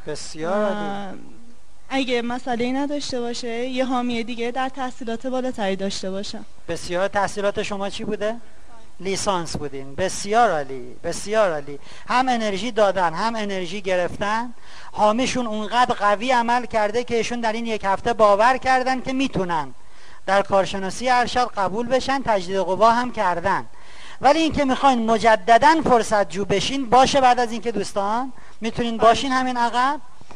بسیار عالی. اگه مسئله نداشته باشه یه حامی دیگه در تحصیلات بالاتری داشته باشم. بسیار. تحصیلات شما چی بوده؟ لیسانس بودین. بسیار عالی، بسیار عالی. هم انرژی دادن هم انرژی گرفتن. حامیشون اونقدر قوی عمل کرده که ایشون در این یک هفته باور کردن که میتونن در کارشناسی ارشد قبول بشن، تجدید قوا هم کردن. ولی این که میخواین مجددا فرصت جو بشین باشه، بعد از اینکه دوستان میتونین باشین همین عقب.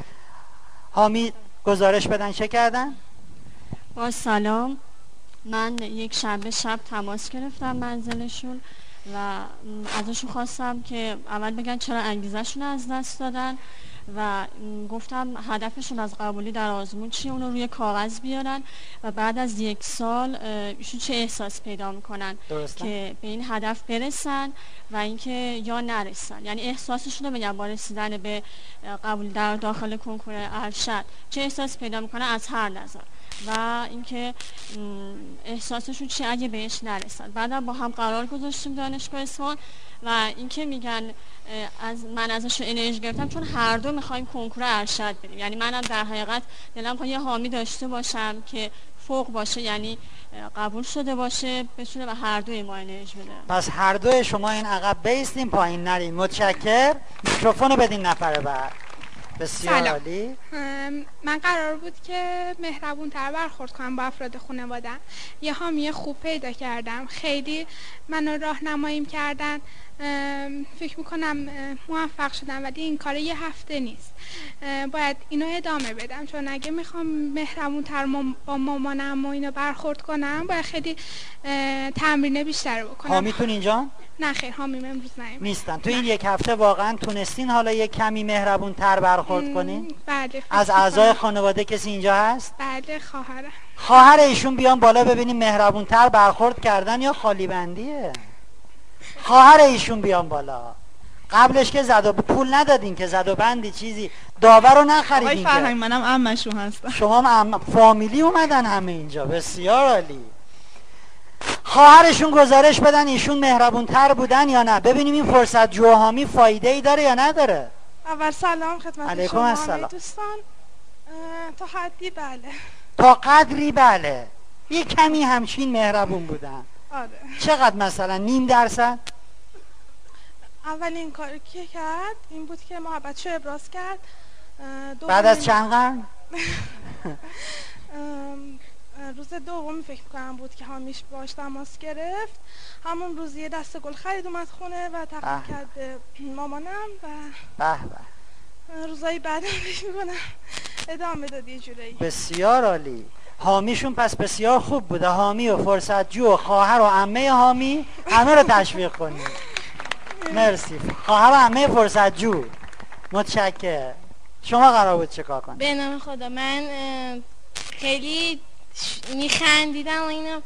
حامی گزارش بدن چه کردن؟ با سلام، من یک شب تماس گرفتم منزلشون و ازشون خواستم که اول بگن چرا انگیزشون از دست دادن و گفتم هدفشون از قبولی در آزمون چیه، اونو روی کاغذ بیارن و بعد از 1 سال ایشون چه احساس پیدا میکنن که به این هدف برسن و اینکه یا نرسن، یعنی احساسشون رو بگن با رسیدن به قبول در داخل کنکور ارشد چه احساس پیدا میکنن از هر نظر و اینکه احساسشون چی اگه بهش نرسن. بعدم با هم قرار گذاشتیم دانشگاه اصفهان و اینکه میگن من ازشون انرژی گرفتم چون هر دو میخوایم کنکور ارشد بریم، یعنی منم در حقیقت دلم یه حامی داشته باشم که فوق باشه، یعنی قبول شده باشه بتونه و هر دوی ما انرژی بده. پس هر دوی شما این عقب بیستیم پایین نرین. متشکر. میکروفونو بدین نفر بعد. بسیار عالی. من قرار بود که مهربون‌تر برخورد کنم با افراد خانواده‌ام. یه حامی خوب پیدا کردم، خیلی منو راهنمایی کردن، فکر میکنم موفق شدم، ولی این کار یه هفته نیست، باید اینو ادامه بدم، چون اگه میخوام مهربون‌تر با مامانم و اینو برخورد کنم باید خیلی تمرین بیشتر بکنم. حامیتون اینجا؟ نه خیر، حامیم امروز نیستن. تو این یک هفته واقعا تونستین حالا یک کمی مهربون‌تر برخورد کنین؟ بله. از اعضای خانواده کسی اینجا هست؟ بله، خواهر ایشون بیان بالا ببینیم مهربون‌تر برخورد کردن یا خالی بندیه. خواهر ایشون بیان بالا. قبلش که پول ندادین که زد و بندی چیزی داور رو نخریدین. آقای فرهنگ منم عمشون هستم. شما هم فامیلی اومدن همه اینجا. بسیار عالی. خواهرشون گزارش بدن ایشون مهربونتر بودن یا نه، ببینیم این فرصت جو حامی فایده ای داره یا نداره. اول سلام خدمت شما همه دوستان. تا حدی بله، تا قدری بله، یه کمی همچین مهربون بودن. آره. چقدر مثلا 0.5%؟ اولین کاری که کرد این بود که محبتشو ابراز کرد. بعد از چند قرن؟ روز دومی فکر میکنم بود که حامیش باش تماس گرفت. همون روز یه دسته گل خرید اومد خونه و تقدیم کرد به مامانم و روزایی بعدم فکر میکنم ادامه داد یه جورایی. بسیار عالی. حامیشون پس بسیار خوب بوده. حامی و فرصت جو و خواهر و عمه حامی همه رو تشویق کنید. مرسی. خواهر و عمه فرصت جو. متشکرم. شما قرار بود چیکار کنید؟ به نام خدا من خیلی میخندیدم و اینا.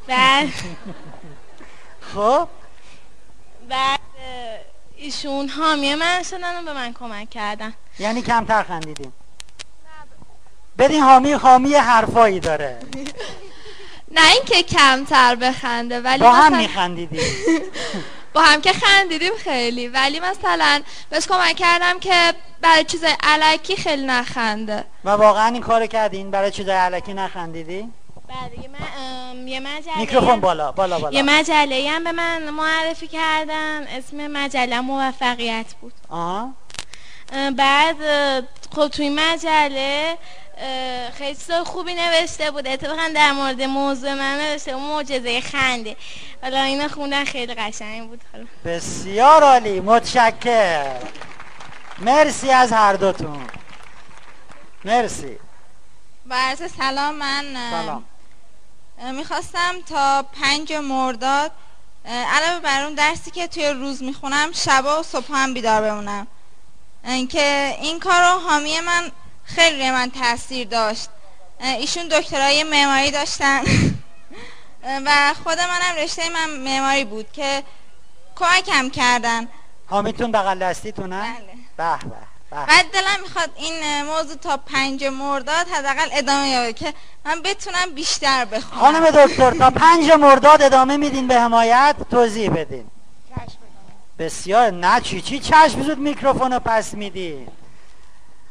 خب بعد ایشون حامی من شدن و به من کمک کردن. یعنی کمتر خندیدیم؟ بدین حامی حرفایی داره. نه اینکه کمتر بخنده، ولی با هم میخندیدیم. با هم که خندیدیم خیلی، ولی مثلا بهش کمک کردم که برای چیزای الکی خیلی نخنده. و واقعا این کارو کردین؟ برای چیزای الکی نخندیدی؟ یه مجله میکروفون بالا. یه مجله هم به من معرفی کردن، اسم مجله موفقیت بود. بعد خب توی مجله خیلی چیز خوبی نوشته بود، اتفاقا در مورد موضوع من نوشته بود، معجزه خنده. حالا اینو خوندن خیلی قشنگ بود. حالا بسیار عالی. متشکرم. مرسی از هر دوتون. مرسی. عرض سلام. من سلام. میخواستم تا 5 مرداد علاوه بر اون درسی که توی روز میخونم شبا و صبح هم بیدار بمونم، که این کارو حامی من خیلی روی من تاثیر داشت. ایشون دکترای معماری داشتن و خود منم رشته من معماری بود که کمکم کردن. حامیتون بغل دستیتونه؟ بله. به. بعد دلم میخواد این موضوع تا 5 مرداد حداقل ادامه یابه که من بتونم بیشتر بخونم. خانم دکتر تا 5 مرداد ادامه میدین به حمایت؟ توضیح بدین. بسیار. نه چی چشم زود میکروفونو پس میدین.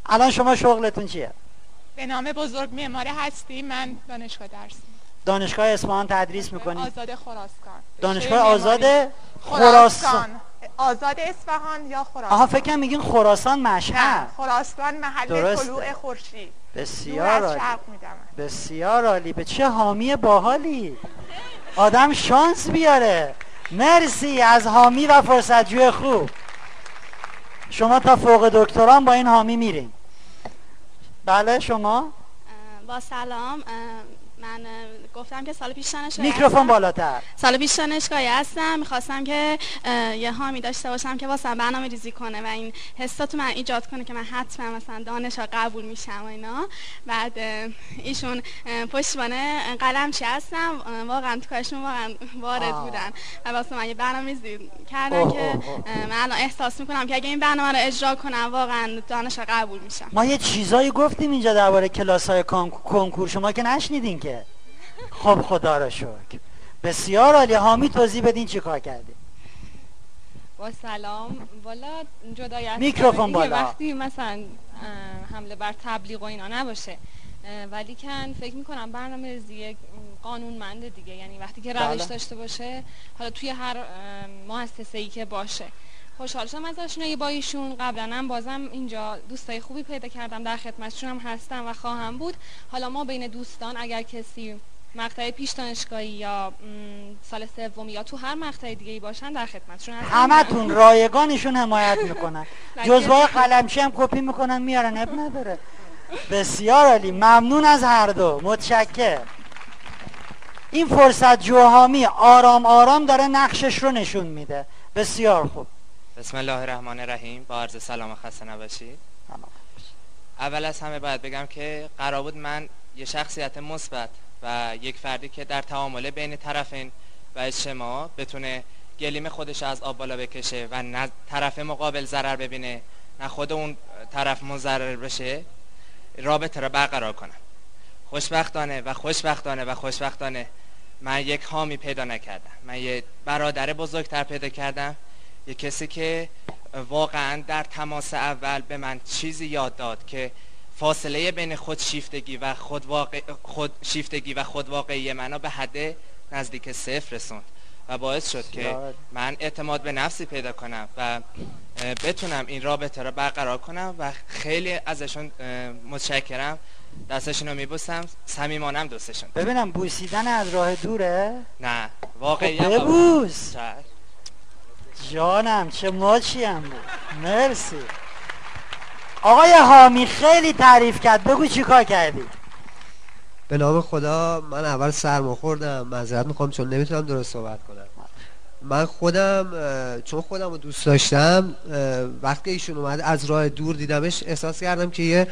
الان شما شغلتون چیه؟ به نام بزرگ معماری هستی. من دانشگاه درس میدم. دانشگاه اصفهان تدریس میکنی؟ آزاد خراسان. دانشگاه آزاد خراسان. آزاد اصفهان یا خراسان. آها فکرم میگین خراسان مشهد. خراسان محل طلوع خورشید. بسیار عالی. بسیار عالی. به چه حامی باحالی. آدم شانس بیاره. مرسی از حامی و فرصتجوی خوب. شما تا فوق دکتران با این حامی میرین. بله شما؟ با سلام. من گفتم که سال پیش دانشگاه میکروفون بالاتر. سال پیش دانشگاهی هستم. میخواستم که یه حامی داشته باشم که واسه برنامه ریزی کنه و این حسا تو من ایجاد کنه که من حتما مثلا دانشگاه قبول میشم و اینا. بعد ایشون پشتیبان قلمچی هستم. واقعا تو کارشون واقعا وارد بودن و واسه من یه برنامه ریزی کردن که من الان احساس میکنم که اگه این برنامه رو اجرا کنم واقعا دانشگاه قبول میشم. ما یه چیزایی گفتیم اینجا درباره کلاس‌های کنکور، شما که نشنیدین که. خب خدا را شکر. بسیار عالی. حامی توضیح بدین چی کار کردی؟ با سلام. والا جدای از میکروفون بالا. وقتی مثلا حمله بر تبلیغ و اینا نباشه، ولی کن فکر میکنم برنامه ریزی قانونمنده دیگه، یعنی وقتی که روش داشته باشه، حالا توی هر مؤسسه‌ای که باشه. خوشحال شدم از آشنایی با ایشون. قبلا هم بازم اینجا دوستای خوبی پیدا کردم، در خدمتشون هم هستم و خواهم بود. حالا ما بین دوستان اگر کسی مقطع پیش دانشگاهی یا سال سوم یا تو هر مقطع دیگه‌ای باشن در خدمتشون هستم. همتون رایگانشون حمایت میکنن. جزوهای قلمچی هم کپی میکنن میارن، اب نداره. بسیار عالی. ممنون از هر دو. متشکرم. این فرصت جوهامی آرام آرام داره نقشش رو نشون میده. بسیار خوب. بسم الله الرحمن الرحیم. با عرض سلام و خسته نباشید. اول از همه باید بگم که قرار بود من یه شخصیت مثبت و یک فردی که در تعامل بین طرفین و اجتماع بتونه گلیم خودش از آب بالا بکشه و نه طرف مقابل ضرر ببینه نه خود اون طرف مضرر بشه، رابطه را برقرار کنم. خوشبختانه من یک حامی پیدا نکردم. من یک برادر بزرگتر پیدا کردم، یک کسی که واقعا در تماس اول به من چیزی یاد داد که فاصله بین خودشیفتگی و خودواقعی منو به حد نزدیک صفر رسوند و باعث شد که من اعتماد به نفسی پیدا کنم و بتونم این رابطه رو برقرار کنم و خیلی ازشون متشکرم. دستشون رو میبوسم، صمیمانم دوستشون. ببینم بوسیدن از راه دوره؟ نه واقعی ببوس. جانم چه ماچیم بود. مرسی. آقای حامی خیلی تعریف کرد، بگو چی کار کردی؟ به نام خدا. من اول سرما خوردم، معذرت میخوام چون نمیتونم درست صحبت کنم. من خودم چون خودم رو دوست داشتم، وقتی ایشون اومد از راه دور دیدمش احساس کردم که یه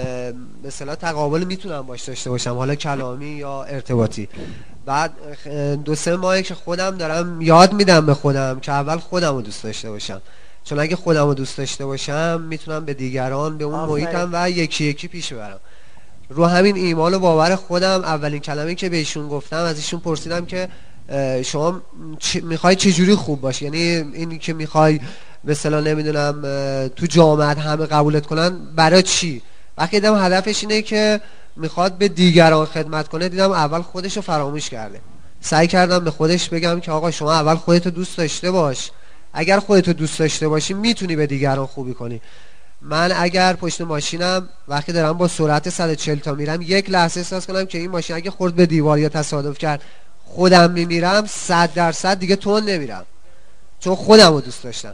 مثلا تقابل میتونم باش داشته باشم، حالا کلامی یا ارتباطی. بعد 2-3 ماهه که خودم دارم یاد میدم به خودم که اول خودم رو دوست داشته باشم، چون اگه خودم رو دوست داشته باشم میتونم به دیگران، به اون محیطم و یکی یکی پیش ببرم. رو همین ایمان و باور خودم اولین کلمه که به ایشون گفتم، از ایشون پرسیدم که شما میخوای چجوری خوب باشی؟ یعنی اینی که میخوای مثلا نمیدونم تو جامعه همه قبولت کنن برای چی؟ وقتی دیدم هدفش اینه که میخواد به دیگران خدمت کنه، دیدم اول خودش رو فراموش کرده. سعی کردم به خودش بگم که آقا شما اول خودتو دوست داشته باش، اگر خودتو دوست داشته باشی میتونی به دیگران خوبی کنی. من اگر پشت ماشینم وقتی دارم با سرعت 140 تا میرم، یک لحظه احساس کنم که این ماشین اگه خورد به دیوار یا تصادف کرد خودم میمیرم، 100% دیگه تون نمیرم، چون خودم رو دوست داشتم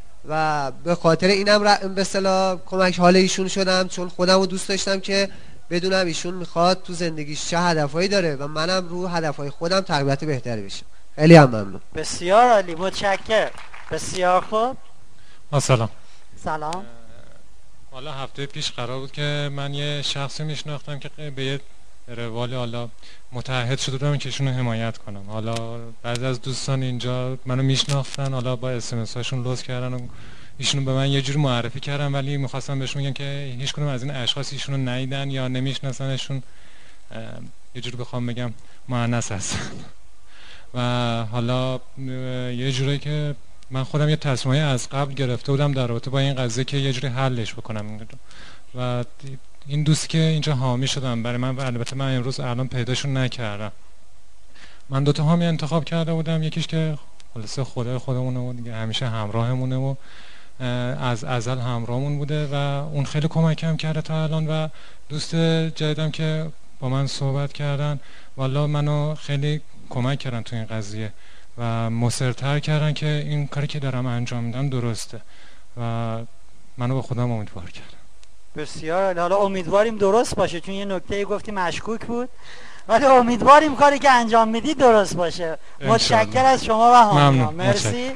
و به خاطر اینم به اصطلاح کمک حال ایشون شدم، چون خودم رو دوست داشتم که بدونم ایشون میخواد تو زندگیش چه هدفهایی داره و منم رو هدفهای خودم تربیت بهتری بشم. خیلی هم ممنون. بسیار عالی. متشکرم. بسیار خوب. سلام. سلام. حالا هفته پیش قرار بود که من یه شخصی میشناختم که به یه روال حالا متعهد شده بودم که ایشونو حمایت کنم. حالا بعضی از دوستان اینجا منو میشناختن، حالا با اس هاشون لطف کردن و ایشونو به من یه جوری معرفی کردن، ولی میخواستم بهشون بگم که هیچ کدوم از این اشخاص ایشونو ندیدن یا نمیشناسنشون، یه جوری بخوام بگم مؤنث هستن. و حالا یه جوری که من خودم یه تصمیمی از قبل گرفته بودم در رابطه با این قضیه که یه جوری حلش بکنم و این دوستی که اینجا حامی شدن برای من و البته من امروز الان پیداشون نکردم. من 2 حامی انتخاب کرده بودم، یکیش که خلاصه خدای خودمونه و دیگه همیشه همراهمونه و از ازل همراهمون بوده و اون خیلی کمکم کرده تا الان. و دوست جدیدم که با من صحبت کردن والا منو خیلی کمک کردن تو این قضیه و مصرتر کردن که این کاری که دارم انجام میدم درسته و منو به خودم امیدوار کردن. بسیار. حالا امیدواریم درست باشه، چون یه نکته گفتی مشکوک بود، ولی امیدواریم کاری که انجام میدی درست باشه. متشکر از شما و حامی. مرسی.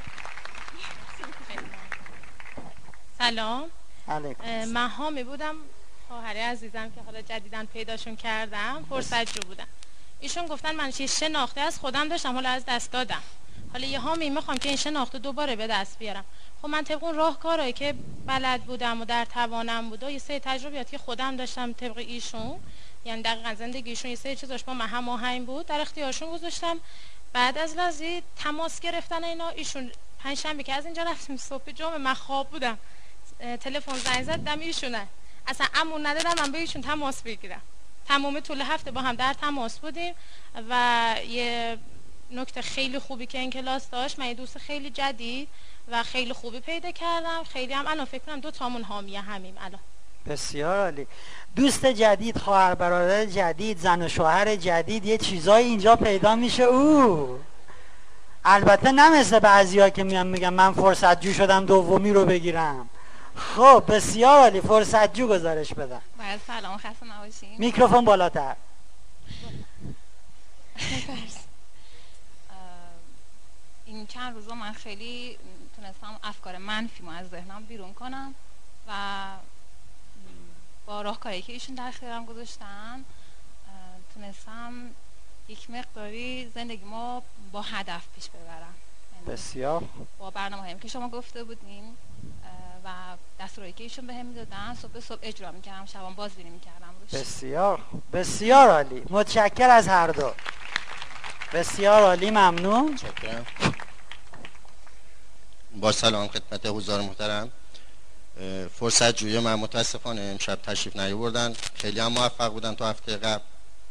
سلام. علیکم. من حامی بودم، خواهر عزیزم که حالا جدیداً پیداشون کردم، فرصت جو بودم. ایشون گفتن من چه شناخته از خودم داشتم حالا از دست دادم، حالا یه حامی میخوام که این شناخته دوباره به دست بیارم. خب من طبق اون راهکارهایی که بلد بودم و در توانم بود و یه سری تجربیاتی که خودم داشتم طبق ایشون، یعنی دقیقاً زندگیشون یه سری چیزاش با من هماهنگ بود، در اختیارشون گذاشتم. بعد از لحظه تماس گرفتن اینا، ایشون پنجشنبه که از اینجا رفتیم صبح جمعه من خواب بودم، تلفن زنگ زد دم ایشونه، اصلا امون ندادم من به ایشون تماس بگیرم. تمام طول هفته با هم در تماس بودیم و یه نکته خیلی خوبی که این کلاس داشت، من یه دوست خیلی جدید و خیلی خوبی پیدا کردم. خیلی هم الان فکر کنم 2 تامون حامی همیم الان. بسیار عالی. دوست جدید، خواهر برادر جدید، زن و شوهر جدید، یه چیزایی اینجا پیدا میشه. البته نه مثل بعضیا که میگن من فرصت جو شدم دومی رو بگیرم. خب بسیار عالی. فرصت جو گزارش بدم. باید سلام، خسته نباشین. میکروفون بالاتر. این چند روزا من خیلی تونستم افکار منفیمو از ذهنم بیرون کنم و با راهکاری که ایشون در اختیارم گذاشتن تونستم یک مقداری زندگیمو با هدف پیش ببرم. بسیار. با برنامه‌هایی که شما گفته بودین و دستورایی که ایشون بهم میدادن صبح اجرا میکردم، شبان بازبینی میکردم روش. بسیار بسیار عالی. متشکر از هر دو. بسیار عالی. ممنون. متشکرم. با سلام خدمت حضار محترم. فرصت جویی من متاسفانه امشب تشریف نیاوردن، خیلی هم موفق بودن. تو هفته قبل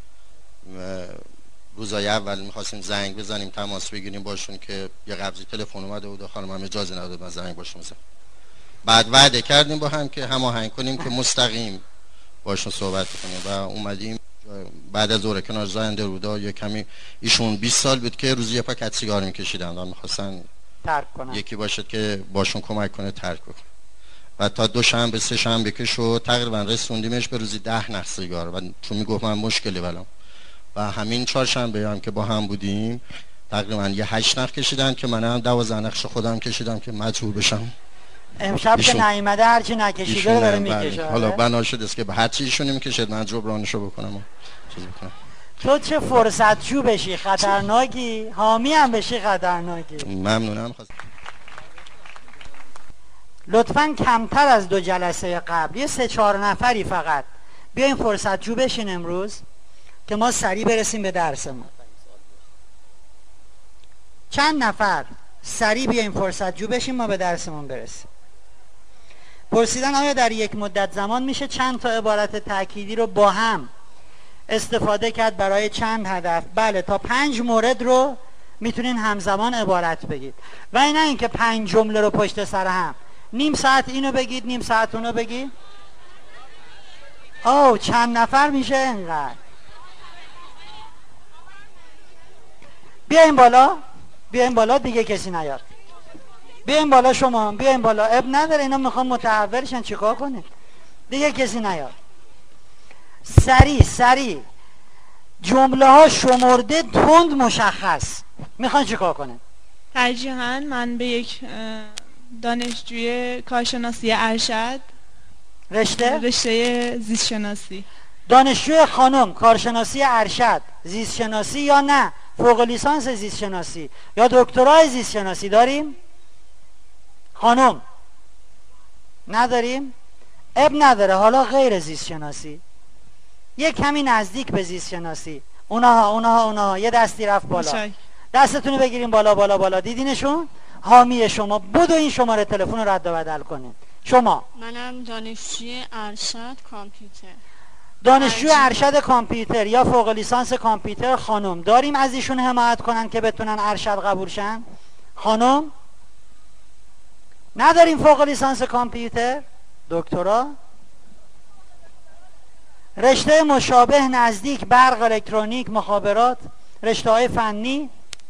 روزای اول میخواستیم زنگ بزنیم تماس بگیریم باشون که یه قبضی تلفن اومده بود و خانم هم اجازه نداد من زنگ باشون بزنم. بعد وعده کردیم با هم که هماهنگ کنیم که مستقیم باشون صحبت کنیم و اومدیم بعد از ظهر کنار زاینده رودا. یه کمی ایشون 20 سال بود که روزی یه پاکت سیگار میکشیدن و میخواستن ترک کنن، یکی باشد که باشون کمک کنه ترک بکنه. و تا 2 شنبه 3 شنبه که شد تقریبا رسوندیمش به روزی 10 نخ سیگار و چون میگفت من مشکلی ولم. و همین 4 شنبه هم که با هم بودیم تقریبا یه 8 نخ کشیدن که من هم 12 نخش خودم کشیدم که مجبور بشم. امشب که نیومده هرچی نکشیده داره میکشه. حالا بنا شده است که به هر چی ایشون میکشد من جبرانشو بکنم و چیز بکنم. تو چه فرصت جو بشی خطرناکی، حامی هم بشی خطرناکی. ممنونم. لطفاً کمتر از 2 جلسه قبل، یه 3-4 نفری فقط بیاین فرصت جو بشین امروز که ما سریع برسیم به درسمون. چند نفر سریع بیاین فرصت جو بشین ما به درسمون برسیم. پرسیدن آیا در یک مدت زمان میشه چند تا عبارت تأکیدی رو با هم استفاده کرد برای چند هدف؟ بله، تا 5 مورد رو میتونین همزمان عبارت بگید و نه اینکه 5 جمله رو پشت سر هم نیم ساعت اینو بگید نیم ساعت اونو بگید. چند نفر میشه اینقدر؟ بیاین بالا دیگه کسی نیاد. بیاین بالا شما، بیاین بالا. اب نداره اینا میخوان متحولشن چیکار کنه؟ دیگه کسی نیاد. سریع جمله ها شمرده تند مشخص. میخوان چیکار کنه؟ ترجیحاً من به یک دانشجوی کارشناسی ارشد رشته زیست شناسی. دانشجوی خانم کارشناسی ارشد زیست شناسی یا نه فوق لیسانس زیست شناسی یا دکترای زیست شناسی داریم؟ خانم نداریم؟ اب نداره. حالا غیر زیست شناسی، یک کمی نزدیک به زیست شناسی، اونها یه دستی رفت بالا. دستتون رو بگیریم بالا. دیدینشون؟ حامی شما. بدو این شماره تلفن رو رد و بدل کنین. شما؟ منم دانشجوی ارشد کامپیوتر. دانشجو ارشد کامپیوتر یا فوق لیسانس کامپیوتر خانم، داریم از ایشون حمایت کنن که بتونن ارشد قبول شن؟ خانم؟ نداریم فوق لیسانس کامپیوتر؟ دکترا؟ رشته مشابه نزدیک، برق، الکترونیک، مخابرات، رشته های فنی،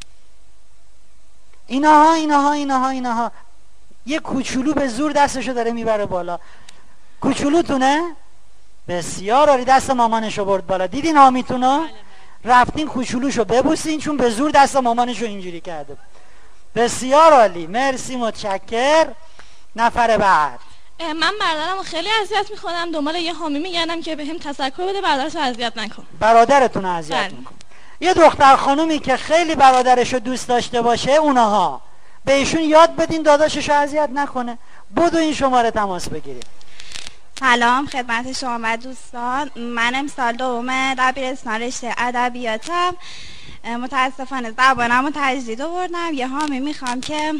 اینها یه کوچولو به زور دستشو داره میبره بالا. کوچولوتونه؟ بسیار عالی، دست مامانشو برد بالا. دیدین حامیتونو؟ رفتین کوچولوشو ببوسین چون به زور دست مامانشو اینجوری کرده. بسیار عالی، مرسی، متشکر. نفر بعد. من برادرم خیلی اذیت میکنم، دنبال یه حامی میگردم که بهم تذکر بده برادرشو اذیت نکن. برادرتون اذیت میکن. یه دختر خانومی که خیلی برادرشو دوست داشته باشه، اونها به ایشون یاد بدین داداششو اذیت نکنه. بدو این شماره تماس بگیرید. سلام خدمت شما و دوستان، من امسال دوم دبیرستان رشته ادبیاتم. متاسفانه زبانمو تجدید آوردم. یه حامی میخوام که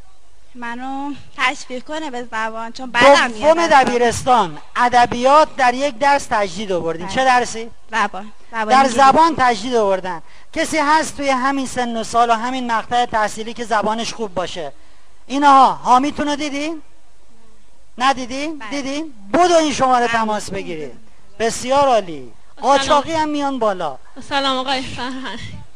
منو تشویق کنه به زبان، چون بعدم دوم دبیرستان ادبیات در یک درس تجدید آوردین. چه درسی؟ زبان. در زبان تجدید آوردن. کسی هست توی همین سن و سال و همین مقطع تحصیلی که زبانش خوب باشه؟ اینها حامیتونو دیدین؟ ندیدین؟ دیدین؟ بدو این شماره تماس بگیرید. بسیار عالی. قاچاقی هم میان بالا. سلام آقای فرهنگ.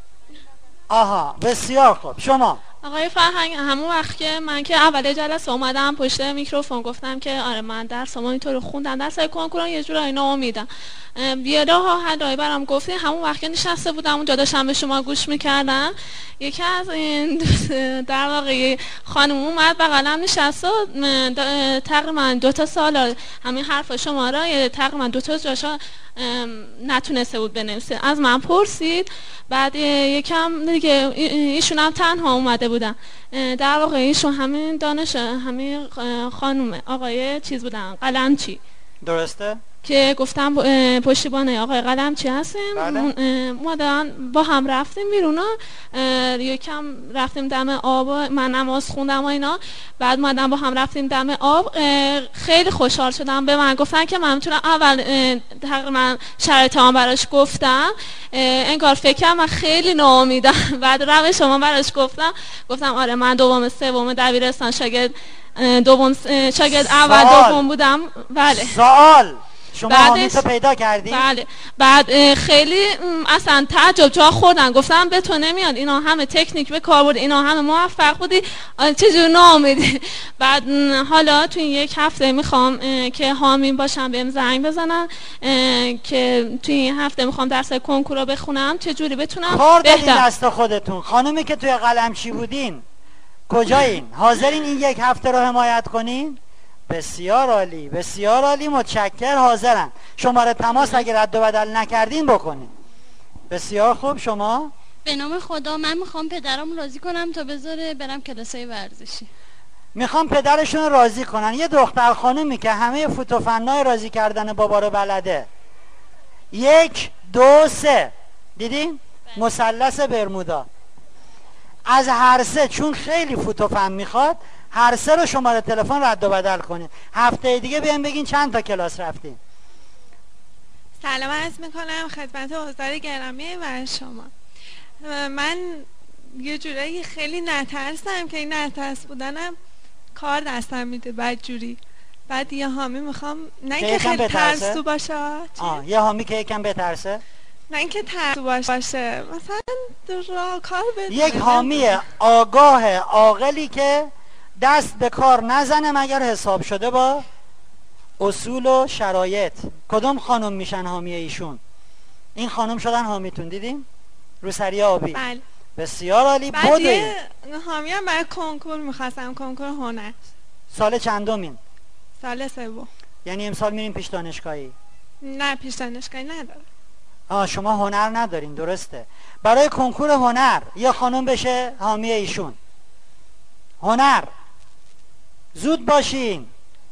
آها بسیار خوب. شما؟ آقای فرهنگ، همون وقت که من که اول جلسه اومدم پشت میکروفون گفتم که آره من درسمو اینطور خوندم، درس کنکورم یه جورایی ناامیدم، یه راه حلایی برام گفتین. همون وقت که نشسته بودم اونجا داشتم به شما گوش میکردم، یکی از این در واقع خانم اومد بغلم نشست و تقریبا 2 سال همین حرف شما را تقریبا 2 جاشا نتونسته بود بنویسه. از من پرسید، بعد یکم دیگه ایشون هم تنها اومده بودن. در واقع ایشون همین همین خانم آقای چیز بودن، قلمچی. درسته؟ که گفتم پشتیبانه آقای قلمچی هستیم. مادران با هم رفتیم بیرون، یکم رفتیم دم آب، من نماز خوندم و اینا. بعد مادران با هم رفتیم دم آب. خیلی خوشحال شدم. به من گفتن که من میتونم اول تقریبا شرایطم براش گفتم، انگار فکرم من خیلی ناامیدم. بعد روش شما براش گفتم آره من دوم سوم دبیرستان شاگرد اول دوم بودم. بله. سوال شما حامیتو پیدا کردی؟ بله. بعد خیلی اصلا تعجب جا خوردن، گفتم به تو نمیاد، اینا همه تکنیک به کار برد، اینا همه موفق بودی، چجور ناامیدی؟ بعد حالا تو این 1 هفته میخوام که حامی باشم، بهم زنگ بزنن که تو این هفته میخوام درس کنکور رو بخونم، چجوری بتونم کار دادین دست خودتون. خانومی که توی قلمچی بودین کجایین؟ حاضرین این 1 هفته رو حمایت کنین؟ بسیار عالی، بسیار عالی، متشکر. حاضرن. شماره تماس اگر رد و بدل نکردین بکنین. بسیار خوب. شما؟ به نام خدا من میخوام پدرم راضی کنم تا بذاره برم کلاسای ورزشی. میخوام پدرشون راضی کنن. یه دختر خانومی که همه فوتوفنای راضی کردن بابا رو بلده. 1 2 3 دیدین؟ مثلث برمودا. از هر 3 چون خیلی فوتوفن میخواد، هر 3 رو شماره تلفن رد و بدل کنین. هفته دیگه بیاین بگین چند تا کلاس رفتین. سلام عرض میکنم خدمت حضار گرامی و شما. من یه جورایی خیلی نترسم که این نترس بودنم کار دستم میده بدجوری. بعد یه حامی میخوام نه که خیلی ترسو باشه. یه حامی که یکم بترسه؟ نه اینکه ترسو باشه، مثلا راه کار بده. یک حامی آگاه عاقلی که دست به کار نزنه مگر حساب شده با اصول و شرایط. کدوم خانم میشن حامی ایشون؟ این خانم شدن حامیتون. دیدین؟ روسری آبی. بله. بسیار عالی. بعد یه حامی هم برای کنکور میخواستم، کنکور هنر. سال چندمین؟ سال 3. یعنی امسال میرین پیش دانشگاهی؟ نه پیش دانشگاهی ندارم. شما هنر ندارین، درسته. برای کنکور هنر یه خانم بشه حامی ایشون. هنر زود باشین.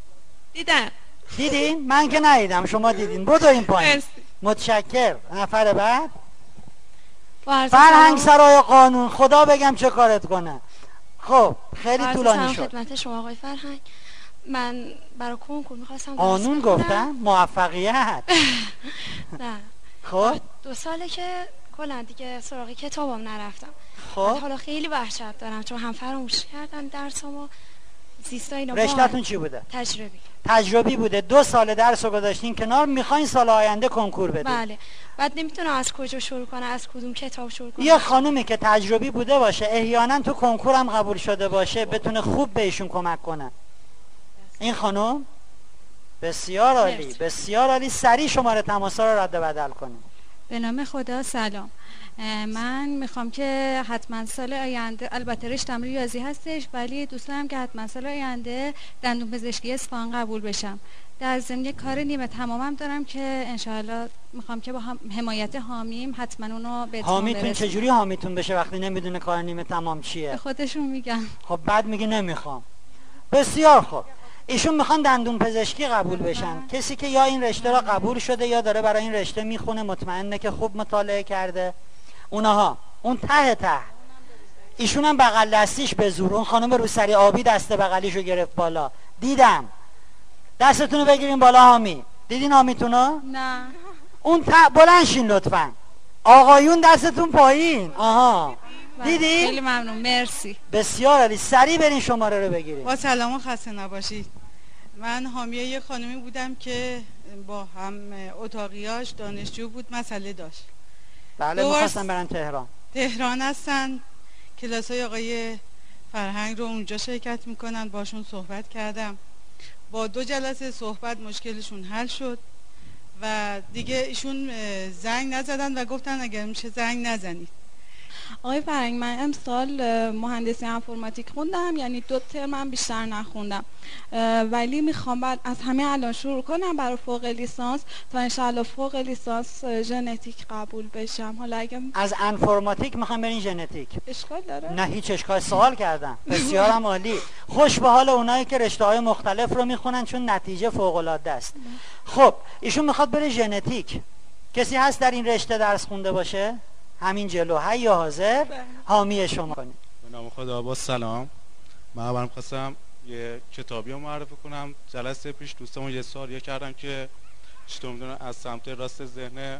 دیدین؟ من که ندیدم، شما دیدین. بدو این پایین. متشکر. نفر بعد. فرهنگ سرای قانون. خدا بگم چه کارت کنه. خب خیلی طولانی شد. خدمت شما آقای فرهنگ. من برای کنکور میخواستم قانون گفتم موفقیت. نه خب 2 ساله که کلا دیگه سراغ کتابم نرفتم. خب حالا خیلی وحشت دارم چون هم فراموش کردم درسامو زیستا اینا. رشته‌تون چی بوده؟ تجربی بوده. 2 سال درس رو گذاشتین کنار، میخواین سال آینده کنکور بدید. بله. بعد نمیتونم از کجا شروع کنم، از کدوم کتاب شروع کنم. یه خانومی که تجربی بوده باشه، احیانا تو کنکور هم قبول شده باشه، بتونه خوب بهشون کمک کنه. این خانم بسیار عالی، بسیار عالی. سریع شماره تماس‌ها رو رد و بدل کنیم. به نام خدا. سلام. من میخوام که حتما سال آینده، البته رشتم ریاضی هستش ولی دوست دارم که حتما سال آینده دندون پزشکی اصفهان قبول بشم. در ضمن کار نیمه تمامم دارم که انشاءالله میخوام که با حمایت حامیم حتما اونو به اتمام برسونم. حامیتون چجوری حامیتون بشه وقتی نمیدونه کار نیمه تمام چیه؟ به خودشون میگم. خب بعد میگه نمیخوام. بسیار خوب. ایشون میخوان دندون پزشکی قبول بشن. کسی که یا این رشته را قبول شده یا داره برای این رشته میخونه، مطمئنه که خوب مطالعه کرده. اونها اون ته ایشون هم بغل دستیش به زور، اون خانم روسری آبی دست بغلیشو گرفت بالا، دیدم. دستتونو بگیرین بالا. حامی دیدین حامیتونو؟ نه. اون بلند شین لطفا. آقایون دستتون پایین. آها دیدی؟ خیلی ممنون، مرسی. بسیار عالی. سریع برین شماره رو بگیرین. با سلام و خسته نباشید. من حامی یه خانمی بودم که با هم اتاقیاش دانشجو بود، مسئله داشت. بله می‌خواستن برن تهران هستن، کلاسای آقای فرهنگ رو اونجا شرکت میکنن. باشون صحبت کردم، با 2 جلسه صحبت مشکلشون حل شد و دیگه ایشون زنگ نزدن و گفتن اگر میشه زنگ نزنید. آقای فرهنگ، من امسال مهندسی انفرماتیک خوندم، یعنی 2 ترم بیشتر نخوندم، ولی میخوام بعد از همه الان شروع کنم برای فوق لیسانس تا انشاءالله فوق لیسانس ژنتیک قبول بشم. حالا اگه از انفرماتیک میخوام برین ژنتیک، اشکال داره؟ نه هیچ اشکال. سوال کردم. بسیارم عالی. خوش به حال اونایی که رشته‌های مختلف رو میخونن چون نتیجه فوق العاده است. خب ایشون میخواد بره ژنتیک. کسی هست در این رشته درس خونده باشه؟ همین جلو حی حاضر حامی شما کنید. به نام خدا. با سلام. من برام خواستم یه کتابی رو معرفی کنم. جلسه پیش دوستمون یه سوال کردم که چطور میدونن از سمت راست ذهن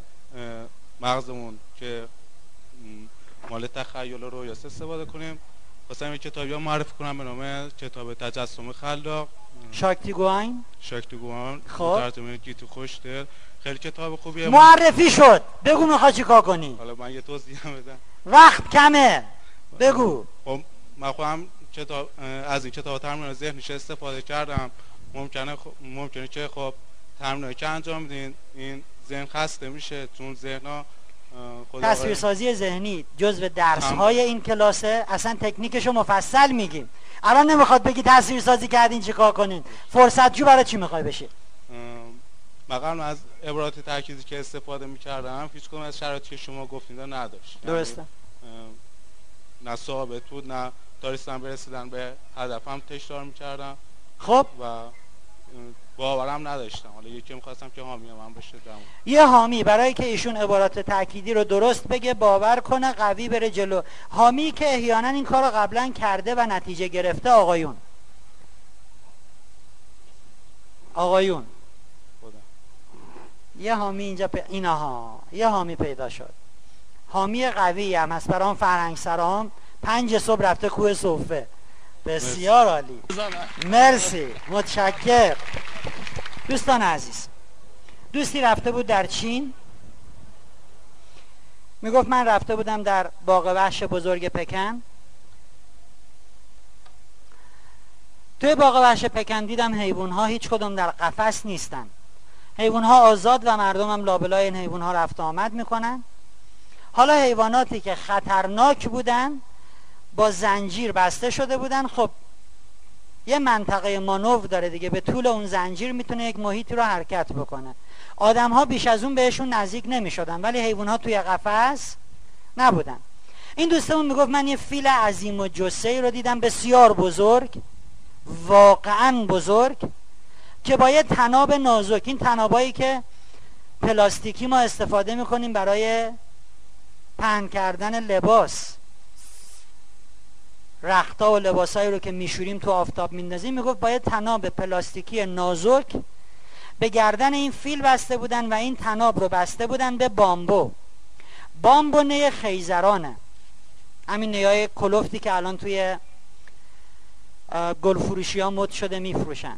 مغزمون که مال تخیل و رویا استفاده کنیم. خواستم یه کتابی رو معرفی کنم به نام کتاب تجسم خلاق. شاکتیگوان. خب ترجمه گیتو خوشتر. خیلی کتاب خوبیه. معرفی شد. بگو میخوای چیکار کنی؟ حالا من یه توضیح بدم. وقت کمه. بگو. خب من خودم از این کتاب تمرین ذهنیش استفاده کردم. ممکنه که خب تمرینایی که انجام میدین این ذهن خسته میشه، چون ذهن‌ها تصویرسازی ذهنی جزو درس‌های این کلاسه. اصلا تکنیکشو مفصل میگیم. الان نمیخواد بگی تصویرسازی کردین چیکار کنین. فرصت جو برای چی میخوای بشی؟ مقام از عبارات ترکیزی که استفاده میکردم هیچ کدوم از شرایطی که شما گفتید نداشت. درسته. نه ثابت بود، نه دارستم برسیدن به هدفم تکرار میکردم. خب و باورم نداشتم. حالا یکی میخواستم که حامی من بشه دمون. یه حامی برای که ایشون عبارات تأکیدی رو درست بگه، باور کنه، قوی بره جلو. حامی که احیانا این کار رو قبلا کرده و نتیجه گرفته. آقایون یه حامی اینجا اینها یه حامی پیدا شد. حامی قوی هم هست. برام فرهنگ سرام 5 صبح رفته کوه صوفه. بسیار عالی. مرسی، متشکر. دوستان عزیز، دوستی رفته بود در چین، میگفت من رفته بودم در باغ وحش بزرگ پکن. توی باغ وحش پکن دیدم حیوان‌ها هیچ کدوم در قفس نیستن. حیوان‌ها آزاد و مردم هم لابلای این حیوان‌ها رفت آمد میکنن. حالا حیواناتی که خطرناک بودن با زنجیر بسته شده بودن. خب یه منطقه مانور داره دیگه، به طول اون زنجیر میتونه یک محیطی رو حرکت بکنه. آدم‌ها بیش از اون بهشون نزدیک نمیشدن، ولی حیوان‌ها توی قفس نبودن. این دوستمون میگفت من یه فیل عظیم و جثه‌ای رو دیدم، بسیار بزرگ، واقعاً بزرگ، که با یه تناب نازک، این تنابایی که پلاستیکی ما استفاده میکنیم برای پهن کردن لباس، رختها و لباسایی رو که میشوریم تو آفتاب میندازیم، میگفت باید طناب پلاستیکی نازک به گردن این فیل بسته بودن و این طناب رو بسته بودن به بامبو. بامبو نی خیزرانه، همین نیای کلفتی که الان توی گل فروشی ها مد شده میفروشن.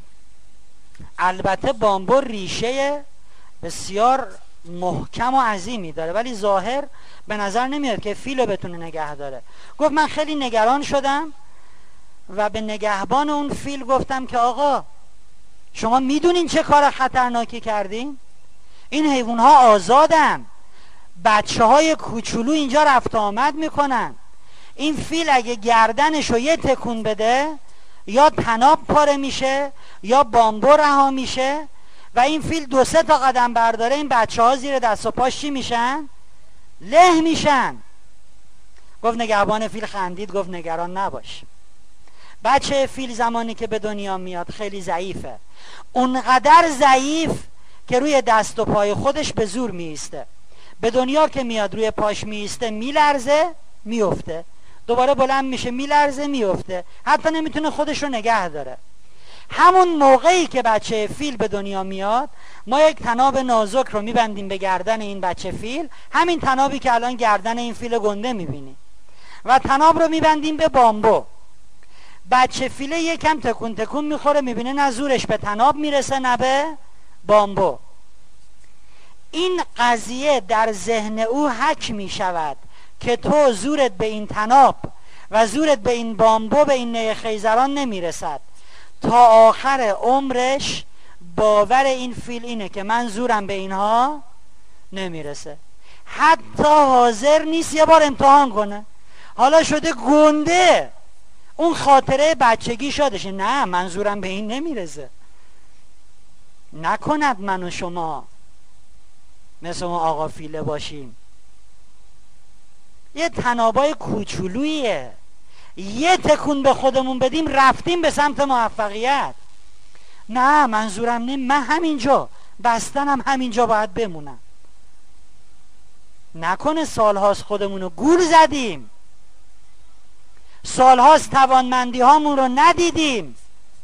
البته بامبو ریشه بسیار محکم و عظیمی داره، ولی ظاهر به نظر نمیاد که فیل رو بتونه نگه داره. گفت من خیلی نگران شدم و به نگهبان اون فیل گفتم که آقا شما میدونین چه کار خطرناکی کردین؟ این حیوان ها آزادن، بچه های کوچولو اینجا رفت آمد میکنن، این فیل اگه گردنشو یه تکون بده یا طناب پاره میشه یا بامبو رها میشه و این فیل 2-3 تا قدم برداره، این بچه ها زیر دست و پاش چی میشن؟ له میشن. گفت نگهبان فیل خندید، گفت نگران نباش، بچه فیل زمانی که به دنیا میاد خیلی ضعیفه، اونقدر ضعیف که روی دست و پای خودش به زور میسته، به دنیا که میاد روی پاش میسته، میلرزه میفته، دوباره بلند میشه میلرزه میفته، حتی نمیتونه خودش رو نگه داره. همون موقعی که بچه فیل به دنیا میاد ما یک طناب نازک رو میبندیم به گردن این بچه فیل، همین طنابی که الان گردن این فیل گنده میبینی، و طناب رو میبندیم به بامبو. بچه فیله یکم تکون تکون میخوره، میبینه نه زورش به طناب میرسه نه به بامبو. این قضیه در ذهن او حک میشود که تو زورت به این طناب و زورت به این بامبو، به این نی خیزران نمیرسد. تا آخر عمرش باور این فیل اینه که من زورم به اینها نمیرسه، حتی حاضر نیست یه بار امتحان کنه. حالا شده گنده، اون خاطره بچگی شدشه، نه من زورم به این نمیرسه. نکند من و شما مثل اون آقا فیله باشیم. یه طنابای کوچولویه، یه تکون به خودمون بدیم رفتیم به سمت موفقیت. نه منظورم نه، من همینجا بستنم همینجا باید بمونم. نکنه سالهاست خودمونو گول زدیم، سالهاست توانمندی هامون رو ندیدیم،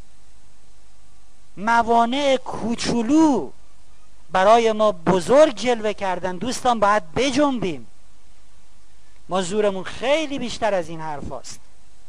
موانع کوچولو برای ما بزرگ جلوه کردن. دوستان باید بجنبیم، ما زورمون خیلی بیشتر از این حرف هست.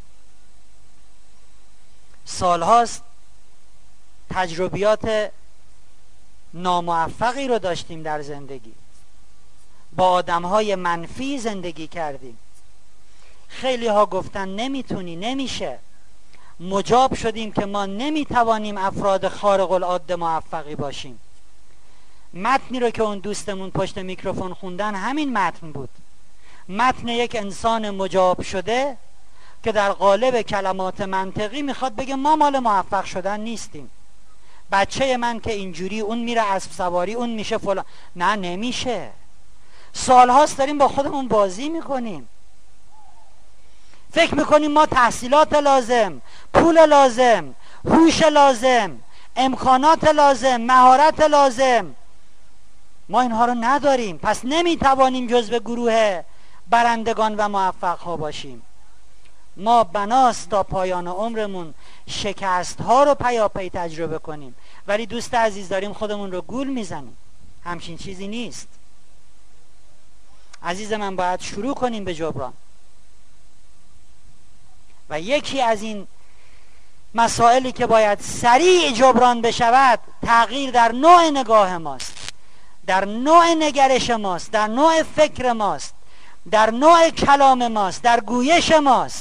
سالهاست تجربیات ناموفقی رو داشتیم در زندگی، با آدمهای منفی زندگی کردیم، خیلی ها گفتن نمیتونی، نمیشه، مجاب شدیم که ما نمیتوانیم افراد خارق العاده موفقی باشیم. متنی رو که اون دوستمون پشت میکروفون خوندن همین متن بود، متن یک انسان مجاب شده که در قالب کلمات منطقی میخواد بگه ما مال موفق شدن نیستیم. بچه من که اینجوری، اون میره اسب سواری، اون میشه فلان. نه نمیشه. سالهاست داریم با خودمون بازی میکنیم، فکر میکنیم ما تحصیلات لازم، پول لازم، هوش لازم، امکانات لازم، مهارت لازم، ما اینها رو نداریم، پس نمیتوانیم جزو گروه برندگان و موفق ها باشیم. ما بناست تا پایان عمرمون شکست ها رو پیاپی تجربه کنیم، ولی دوست عزیز داریم خودمون رو گول میزنیم. همچین چیزی نیست عزیز من، باید شروع کنیم به جبران. و یکی از این مسائلی که باید سریع جبران بشود تغییر در نوع نگاه ماست، در نوع نگرش ماست، در نوع فکر ماست، در نوع کلام ماست، در گویش ماست.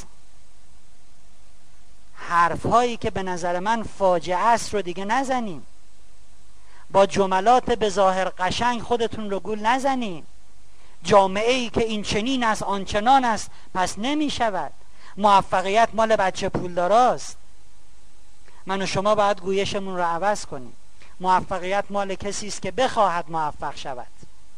حرف هایی که به نظر من فاجعه است رو دیگه نزنیم، با جملات به ظاهر قشنگ خودتون رو گول نزنیم. جامعه ای که این چنین است آن چنان است پس نمی شود. موفقیت مال بچه پولداراست. من و شما باید گویشمون رو عوض کنیم. موفقیت مال کسی است که بخواهد موفق شود.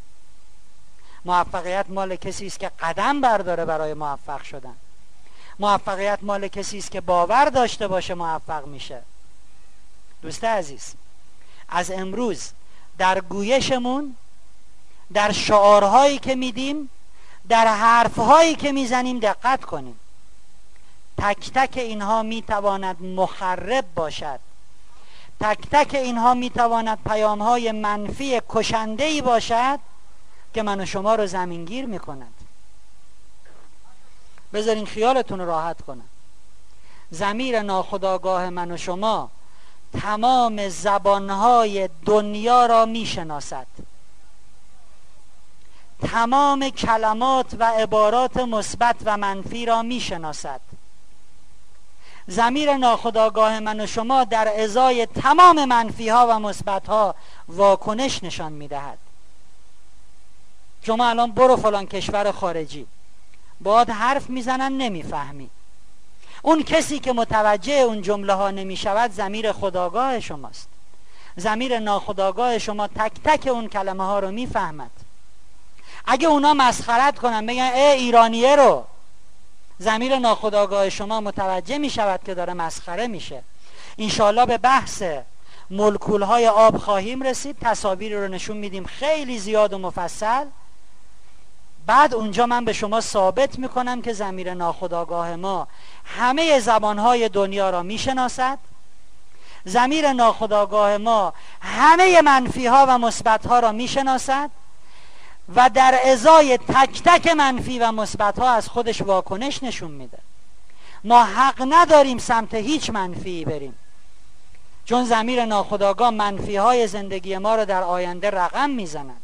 موفقیت مال کسی است که قدم برداره برای موفق شدن. موفقیت مال کسی است که باور داشته باشه موفق میشه. دوست عزیز، از امروز در گویشمون، در شعارهایی که میدیم، در حرفهایی که میزنیم دقت کنیم. تک تک اینها میتواند مخرب باشد، تک تک اینها میتواند پیامهای منفی کشنده‌ای باشد که من و شما رو زمینگیر میکند. بذارین خیالتون رو راحت کنم. ضمیر ناخودآگاه من و شما تمام زبانهای دنیا را میشناسد، تمام کلمات و عبارات مثبت و منفی را میشناسد. ضمیر ناخودآگاه من و شما در ازای تمام منفی ها و مثبت ها واکنش نشان میدهد. شما الان برو فلان کشور خارجی، باهات حرف میزنن نمیفهمی. اون کسی که متوجه اون جمله ها نمیشود ضمیر خودآگاه شماست. ضمیر ناخودآگاه شما تک تک اون کلمه ها رو میفهمد. اگه اونا مسخرت کنن بگن ای ایرانیه رو، ضمیر ناخودآگاه شما متوجه میشود که داره مسخره میشه. انشالله به بحث مولکول های آب خواهیم رسید، تصاویری رو نشون میدیم خیلی زیاد و مفصل. بعد اونجا من به شما ثابت میکنم که ضمیر ناخودآگاه ما همه زبانهای دنیا را میشناسد. ضمیر ناخودآگاه ما همه منفی ها و مثبت ها را میشناسد و در ازای تک تک منفی و مثبت ها از خودش واکنش نشون میده. ما حق نداریم سمت هیچ منفی بریم، چون ضمیر ناخودآگاه منفی های زندگی ما رو در آینده رقم میزند.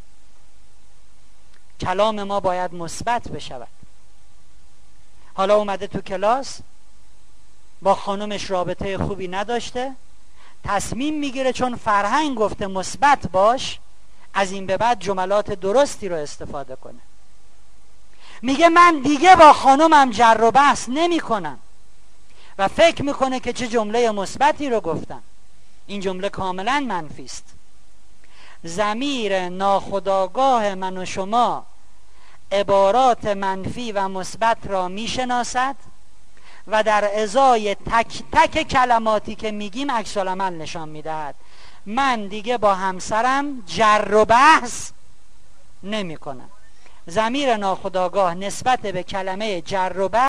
کلام ما باید مثبت بشود. حالا اومده تو کلاس با خانومش رابطه خوبی نداشته، تصمیم میگیره چون فرهنگ گفته مثبت باش، از این به بعد جملات درستی رو استفاده کنه. میگه من دیگه با خانومم جر و بحث نمی کنم و فکر میکنه که چه جمله مثبتی رو گفتم. این جمله کاملا منفی است. ضمیر ناخودآگاه من و شما عبارات منفی و مثبت را میشناسد و در ازای تک تک کلماتی که میگیم عکس العمل نشان میدهد. من دیگه با همسرم جر و بحث نمی کنم. ضمیر ناخودآگاه نسبت به کلمه جر و بحث